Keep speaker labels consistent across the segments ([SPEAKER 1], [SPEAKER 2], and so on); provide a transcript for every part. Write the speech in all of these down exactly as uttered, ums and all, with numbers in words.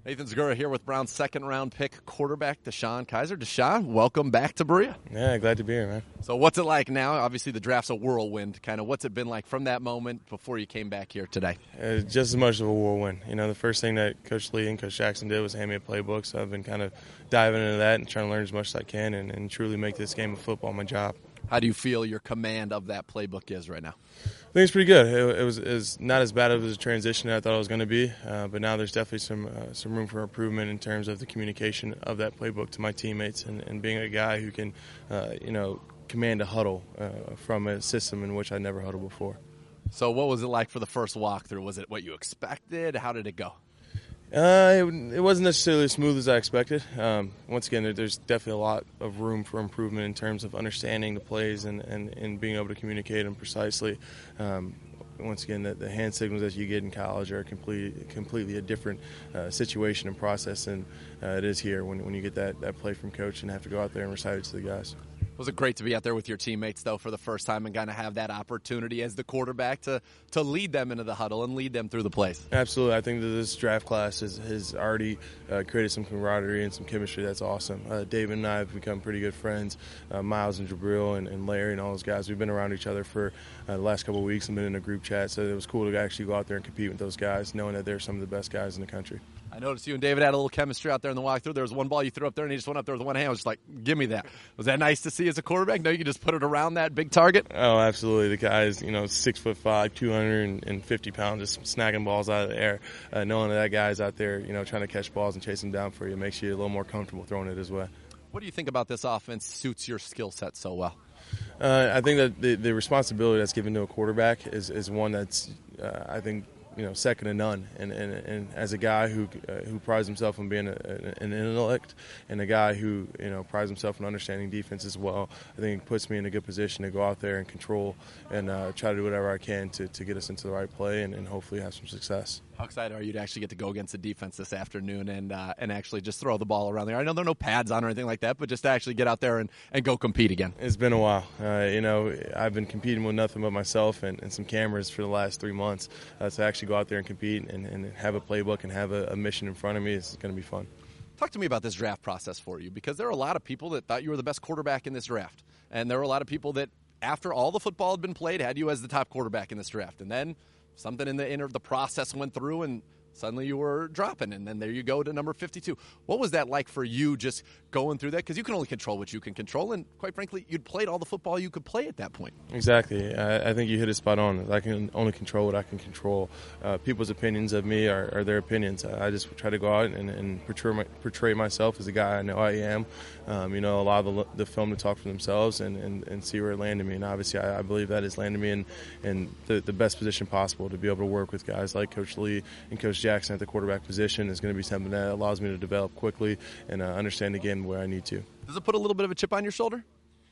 [SPEAKER 1] Nathan Zagura here with Brown's second-round pick quarterback, Deshaun Kaiser. Deshaun, welcome back to Berea.
[SPEAKER 2] Yeah, glad to be here, man.
[SPEAKER 1] So what's it like now? Obviously, the draft's a whirlwind. Kind of what's it been like from that moment before you came back here today?
[SPEAKER 2] Uh, just as much of a whirlwind. You know, the first thing that Coach Lee and Coach Jackson did was hand me a playbook, so I've been kind of diving into that and trying to learn as much as I can and, and truly make this game of football my job.
[SPEAKER 1] How do you feel your command of that playbook is right now?
[SPEAKER 2] I think it's pretty good. It, it was is not as bad of a transition as I thought it was going to be, uh, but now there's definitely some uh, some room for improvement in terms of the communication of that playbook to my teammates and, and being a guy who can, uh, you know, command a huddle uh, from a system in which I never huddled before.
[SPEAKER 1] So what was it like for the first walkthrough? Was it what you expected? How did it go?
[SPEAKER 2] Uh, it, it wasn't necessarily as smooth as I expected. Um, once again, there, there's definitely a lot of room for improvement in terms of understanding the plays and, and, and being able to communicate them precisely. Um, once again, the, the hand signals that you get in college are completely, completely a different uh, situation and process than uh, it is here when, when you get that, that play from coach and have to go out there and recite it to the guys.
[SPEAKER 1] Was it great to be out there with your teammates, though, for the first time and kind of have that opportunity as the quarterback to, to lead them into the huddle and lead them through the plays?
[SPEAKER 2] Absolutely. I think that this draft class has, has already uh, created some camaraderie and some chemistry that's awesome. Uh, David and I have become pretty good friends. Uh, Miles and Jabril and, and Larry and all those guys, we've been around each other for uh, the last couple of weeks and been in a group chat, so it was cool to actually go out there and compete with those guys, knowing that they're some of the best guys in the country.
[SPEAKER 1] I noticed you and David had a little chemistry out there in the walkthrough. There was one ball you threw up there, and he just went up there with one hand. I was just like, give me that. Was that nice to see as a quarterback? No, you can just put it around that big target?
[SPEAKER 2] Oh, absolutely. The guy's, you know, six foot five, two hundred fifty pounds, just snagging balls out of the air. Uh, knowing that, that guy's out there, you know, trying to catch balls and chase them down for you makes you a little more comfortable throwing it as well.
[SPEAKER 1] What do you think about this offense suits your skill set so well?
[SPEAKER 2] Uh, I think that the, the responsibility that's given to a quarterback is, is one that's, uh, I think, you know, second to none. And, and, and as a guy who uh, who prides himself on being a, an intellect and a guy who, you know, prides himself on understanding defense as well, I think it puts me in a good position to go out there and control and uh, try to do whatever I can to, to get us into the right play and, and hopefully have some success.
[SPEAKER 1] How excited are you to actually get to go against the defense this afternoon and uh, and actually just throw the ball around there? I know there are no pads on or anything like that, but just to actually get out there and, and go compete again.
[SPEAKER 2] It's been a while. Uh, you know, I've been competing with nothing but myself and, and some cameras for the last three months. Uh, to actually go out there and compete and, and have a playbook and have a, a mission in front of me is going to be fun.
[SPEAKER 1] Talk to me about this draft process for you, because there are a lot of people that thought you were the best quarterback in this draft. And there were a lot of people that, after all the football had been played, had you as the top quarterback in this draft. And then something in the inner the process went through and suddenly you were dropping, and then there you go to number fifty-two. What was that like for you, just going through that? Because you can only control what you can control, and quite frankly, you'd played all the football you could play at that point.
[SPEAKER 2] Exactly. I, I think you hit it spot on. I can only control what I can control. Uh, people's opinions of me are, are their opinions. I just try to go out and, and portray, my, portray myself as a guy I know I am. Um, you know, allow the, the film to talk for themselves and, and, and see where it landed me. And obviously, I, I believe that has landed me in, in the, the best position possible to be able to work with guys like Coach Lee and Coach Jackson at the quarterback position is going to be something that allows me to develop quickly and uh, understand the game where I need to.
[SPEAKER 1] Does it put a little bit of a chip on your shoulder?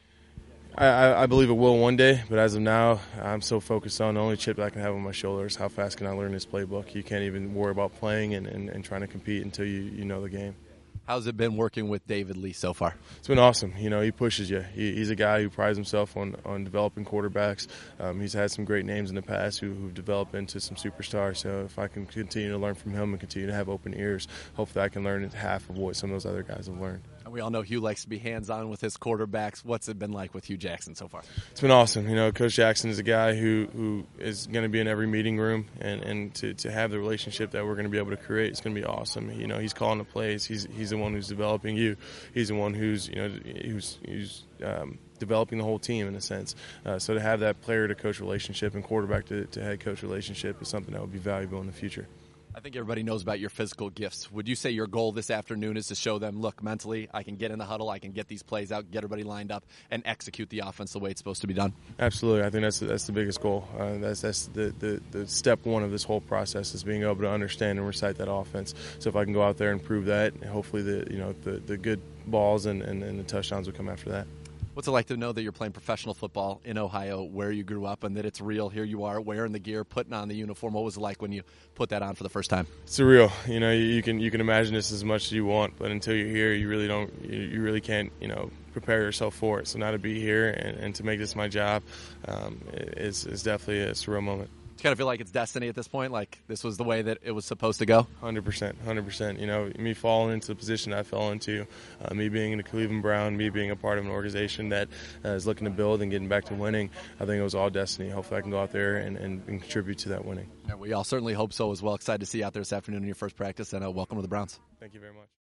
[SPEAKER 2] I, I, I believe it will one day, but as of now, I'm so focused on the only chip that I can have on my shoulder is how fast can I learn this playbook. You can't even worry about playing and, and, and trying to compete until you, you know the game.
[SPEAKER 1] How's it been working with David Lee so far?
[SPEAKER 2] It's been awesome. You know, he pushes you. He, he's a guy who prides himself on, on developing quarterbacks. Um, he's had some great names in the past who, who've developed into some superstars. So if I can continue to learn from him and continue to have open ears, hopefully I can learn half of what some of those other guys have learned.
[SPEAKER 1] And we all know Hugh likes to be hands-on with his quarterbacks. What's it been like with Hugh Jackson so far?
[SPEAKER 2] It's been awesome. You know, Coach Jackson is a guy who, who is going to be in every meeting room, and, and to, to have the relationship that we're going to be able to create is going to be awesome. You know, he's calling the plays. He's he's the one who's developing you. He's the one who's, you know, who's, who's um, developing the whole team in a sense. Uh, so to have that player-to-coach relationship and quarterback-to-head coach relationship is something that would be valuable in the future.
[SPEAKER 1] I think everybody knows about your physical gifts. Would you say your goal this afternoon is to show them, look, mentally, I can get in the huddle, I can get these plays out, get everybody lined up, and execute the offense the way it's supposed to be done?
[SPEAKER 2] Absolutely. I think that's that's the biggest goal. Uh, that's that's the, the, the step one of this whole process is being able to understand and recite that offense. So if I can go out there and prove that, hopefully the you know the, the good balls and, and, and the touchdowns will come after that.
[SPEAKER 1] What's it like to know that you're playing professional football in Ohio, where you grew up, and that it's real? Here you are wearing the gear, putting on the uniform. What was it like when you put that on for the first time?
[SPEAKER 2] It's surreal. You know, you, you can you can imagine this as much as you want, but until you're here, you really don't. You, you really can't. You know, prepare yourself for it. So now to be here and, and to make this my job um, is is definitely a surreal moment.
[SPEAKER 1] you kind of feel like it's destiny at this point? Like this was the way that it was supposed to go?
[SPEAKER 2] one hundred percent, one hundred percent. You know, me falling into the position I fell into, uh, me being in the Cleveland Brown, me being a part of an organization that uh, is looking to build and getting back to winning, I think it was all destiny. Hopefully I can go out there and, and, and contribute to that winning.
[SPEAKER 1] Yeah, we all certainly hope so as well. Excited to see you out there this afternoon in your first practice, and uh, welcome to the Browns.
[SPEAKER 2] Thank you very much.